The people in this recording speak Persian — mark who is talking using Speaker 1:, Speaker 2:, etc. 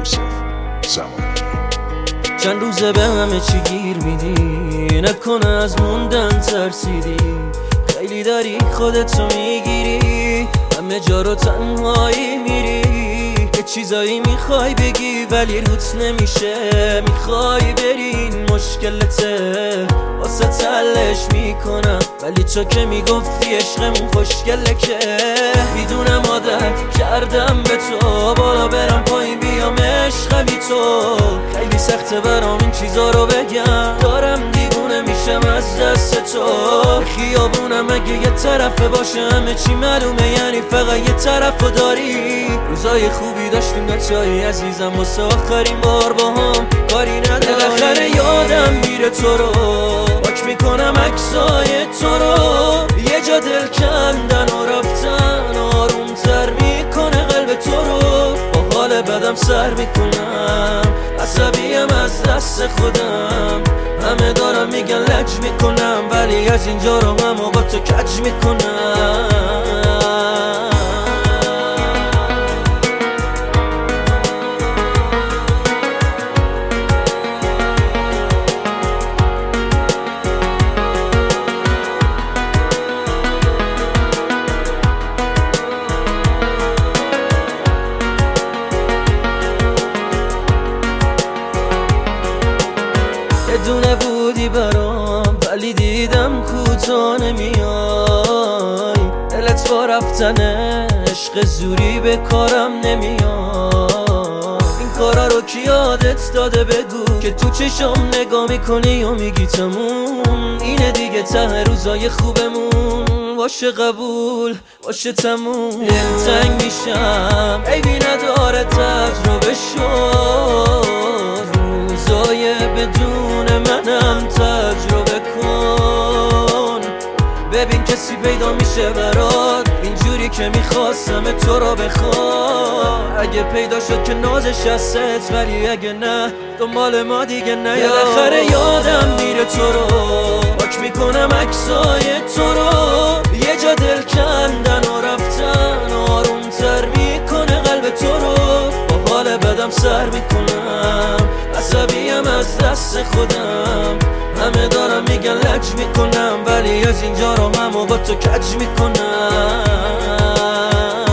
Speaker 1: یوسف زمانی.
Speaker 2: چند روزه به همه چی گیر میدی، نکنه از موندن ترسیدی، خیلی داری خودتو میگیری، همه جا رو تنهایی میری، یه چیزایی میخوای بگی ولی روت نمیشه، میخوای برین مشکلته، واسه تلش میکنم ولی تو که میگفتی عشقمون خوشگله که میدونم عادت کردم به تو، بالا برم پایین بیام عشق بی تو، خیلی سخته برام این چیزا رو بگم، دارم دیوونه میشم از دست تو، خیابونم اگه یه طرفه باشه همه چی معلومه، یعنی فقط یه طرفو داری، روزای خوبی داشتیم نتایی عزیزم، واسه آخرین بار با هم کاری نداری، بالاخره یادم میره تو رو، پاک میکنم عکسای تو رو، یه جا دل کندن و رفتن آرومتر میکنه قلب تو رو، با حال بدم سر میکنم، عصبیم از دست خودم، همه دارم میگن لج میکنم ولی از اینجا رو هم با تو کج میکنم. دونه بودی برام ولی دیدم کوتا نمیای، دلت با رفتن عشق زوری به کارم نمیای، این کارا رو کی یادت داده بگو که تو چشم نگاه میکنی و میگی تموم، اینه دیگه ته روزای خوبمون، باشه قبول باشه تموم، دلتنگ میشم عیبی نداره تجربه شد، روزای بدون منم تجربه کن، ببین کسی پیدا میشه برات اینجوری که میخواستم تو رو بخواد، اگه پیدا شد که نازش هست ولی اگه نه دنبال ما دیگه نه، بالاخره یادم میره تو رو، پاک میکنم عکسای تو رو، یه جا دل کندن و رفتن آرومتر میکنه قلب تو رو، با حال بدم سر میکنم، عصبیم از دست خودم، همه دارم میگن لج میکنم ولی از اینجا رو هم با تو کج میکنم.